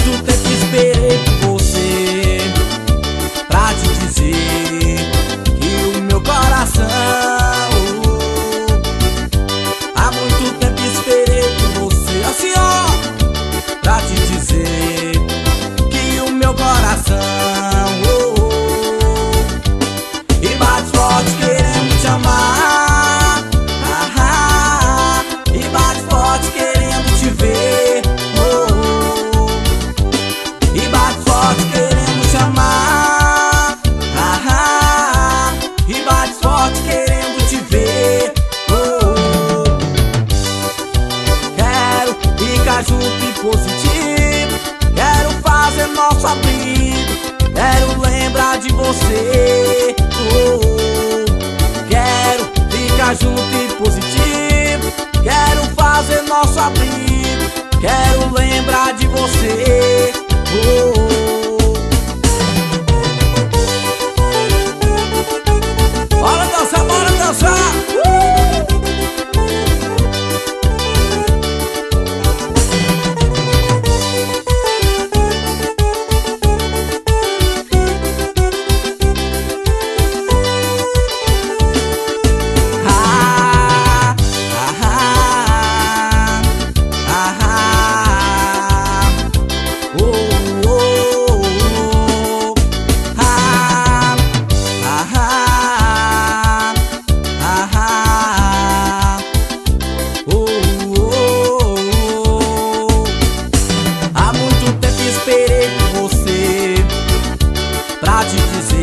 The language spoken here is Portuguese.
muito tempo esperei por você, pra te dizer que o meu coração, há muito tempo esperei por você, assim ó, pra te dizer que o meu coração, e bate forte querendo te amar, e bate forte querendo te ver, e bate forte querendo te amar, e bate forte querendo te ver, quero ficar junto e positivo, quero fazer nosso abrigo, quero lembrar de você, quero ficar junto e positivo, quero fazer nosso abrigo, quero lembrar de você, Bora dançar, bora dançar! Há muito tempo esperei por você, pra te dizer